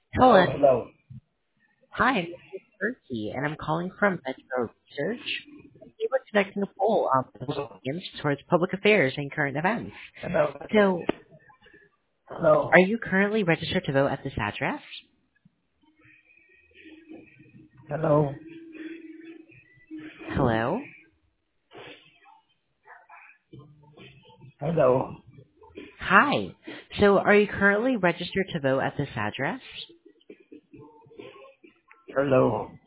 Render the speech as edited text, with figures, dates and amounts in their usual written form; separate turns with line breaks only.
Hello.
Hello.
Hi, this is Berkey, and I'm calling from Metro Research. We were conducting a poll on opinions towards public affairs and current events.
Hello.
So,
Hello.
are you currently registered to vote at this address?
Hello.
Hello?
Hello.
Hi. So, are you currently registered to vote at this address?
Hello.